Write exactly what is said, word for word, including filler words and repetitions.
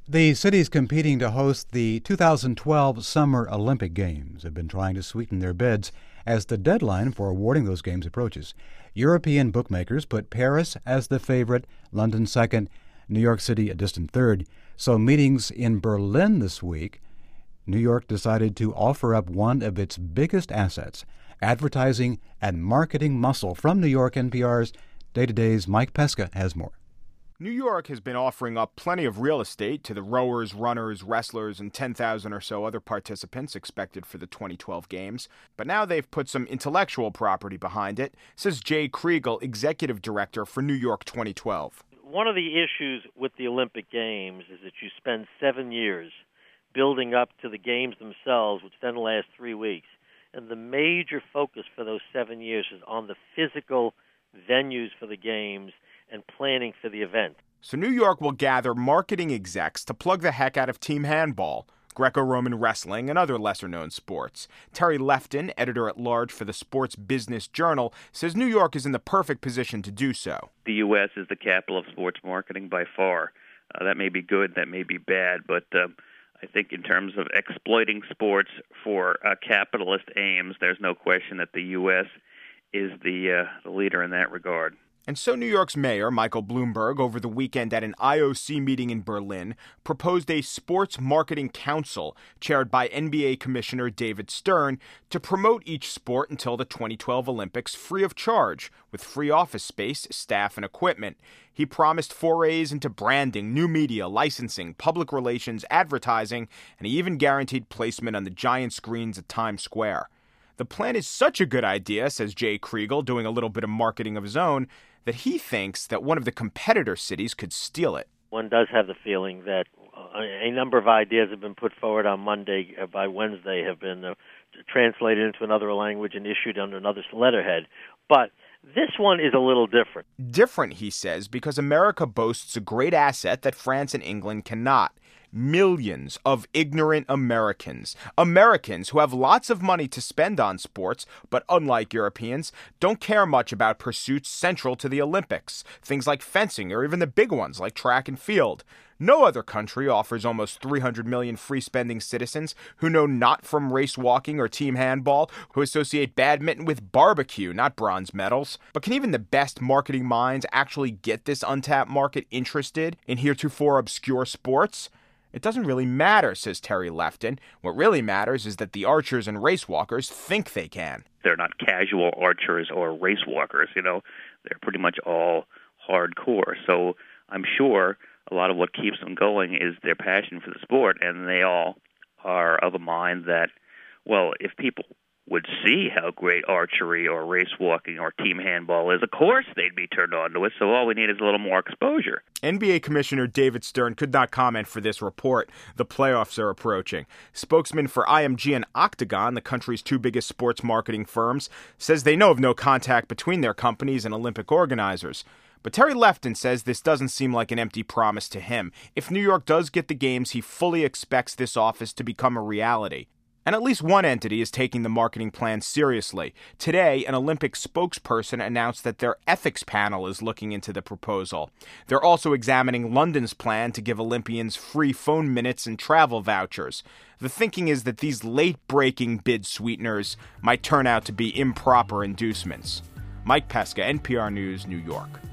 The cities competing to host the two thousand twelve Summer Olympic Games have been trying to sweeten their bids as the deadline for awarding those games approaches. European bookmakers put Paris as the favorite, London second, New York City a distant third. So meetings in Berlin this week, New York decided to offer up one of its biggest assets, advertising and marketing muscle. From New York, N P R's Day-to-Day's Mike Pesca has more. New York has been offering up plenty of real estate to the rowers, runners, wrestlers, and ten thousand or so other participants expected for the twenty twelve Games. But now they've put some intellectual property behind it, says Jay Kriegel, executive director for New York twenty twelve. One of the issues with the Olympic Games is that you spend seven years building up to the Games themselves, which then last three weeks. And the major focus for those seven years is on the physical venues for the Games and planning for the event. So New York will gather marketing execs to plug the heck out of team handball, Greco-Roman wrestling, and other lesser-known sports. Terry Lefton, editor-at-large for the Sports Business Journal, says New York is in the perfect position to do so. The U S is the capital of sports marketing by far. Uh, that may be good, that may be bad, but uh, I think in terms of exploiting sports for uh, capitalist aims, there's no question that the U S is the, uh, the leader in that regard. And so New York's mayor, Michael Bloomberg, over the weekend at an I O C meeting in Berlin, proposed a sports marketing council chaired by N B A Commissioner David Stern to promote each sport until the twenty twelve Olympics free of charge, with free office space, staff, and equipment. He promised forays into branding, new media, licensing, public relations, advertising, and he even guaranteed placement on the giant screens at Times Square. The plan is such a good idea, says Jay Kriegel, doing a little bit of marketing of his own, that he thinks that one of the competitor cities could steal it. One does have the feeling that a number of ideas have been put forward on Monday, uh, by Wednesday have been uh, translated into another language and issued under another letterhead. But this one is a little different. Different, he says, because America boasts a great asset that France and England cannot. Millions of ignorant Americans. Americans who have lots of money to spend on sports, but unlike Europeans, don't care much about pursuits central to the Olympics. Things like fencing or even the big ones like track and field. No other country offers almost three hundred million free-spending citizens who know not from race walking or team handball, who associate badminton with barbecue, not bronze medals. But can even the best marketing minds actually get this untapped market interested in heretofore obscure sports? It doesn't really matter, says Terry Lefton. What really matters is that the archers and race walkers think they can. They're not casual archers or race walkers, you know. They're pretty much all hardcore. So I'm sure a lot of what keeps them going is their passion for the sport, and they all are of a mind that, well, if people would see how great archery or race walking or team handball is, of course they'd be turned on to it, so all we need is a little more exposure. N B A Commissioner David Stern could not comment for this report. The playoffs are approaching. Spokesman for I M G and Octagon, the country's two biggest sports marketing firms, says they know of no contact between their companies and Olympic organizers. But Terry Lefton says this doesn't seem like an empty promise to him. If New York does get the games, he fully expects this office to become a reality. And at least one entity is taking the marketing plan seriously. Today, an Olympic spokesperson announced that their ethics panel is looking into the proposal. They're also examining London's plan to give Olympians free phone minutes and travel vouchers. The thinking is that these late-breaking bid sweeteners might turn out to be improper inducements. Mike Pesca, N P R News, New York.